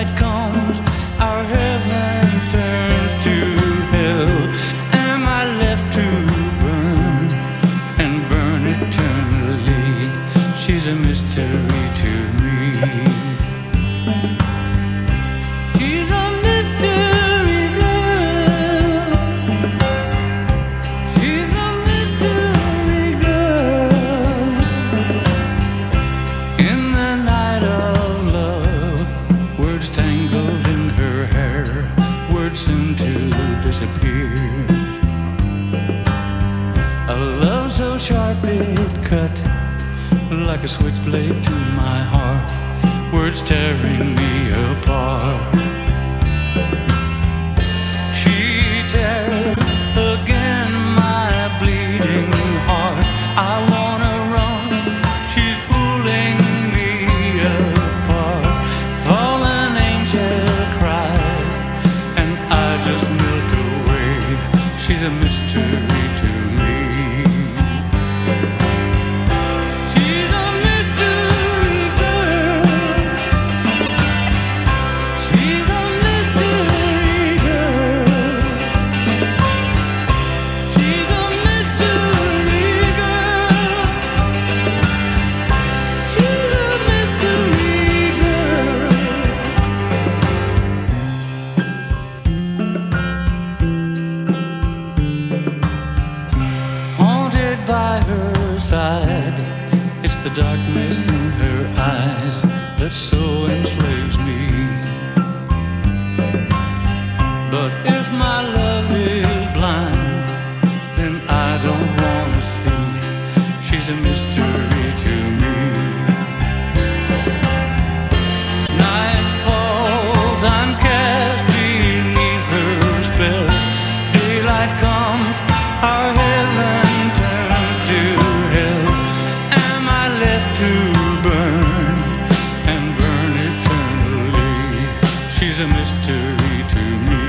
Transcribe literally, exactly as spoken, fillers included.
Daylight comes, our heaven turns to hell. Am I left to burn and burn eternally? She's a mystery to me. She's a mystery girl. She's a mystery girl. In the night of love, words tangled in her hair, words soon to disappear. A love so sharp it cut like a switchblade to my heart, words tearing me apart. She tears again my bleeding heart. I wanna run, she's pulling me apart. Fallen angel cries, and I just melt away. She's a mystery to me. By her side, it's the darkness in her eyes that so enslaves me. But if my love is blind, then I don't wanna see. She's a mystery to me. Night falls, I'm cast beneath her spell. Daylight comes, our heaven to burn and burn eternally. She's a mystery to me.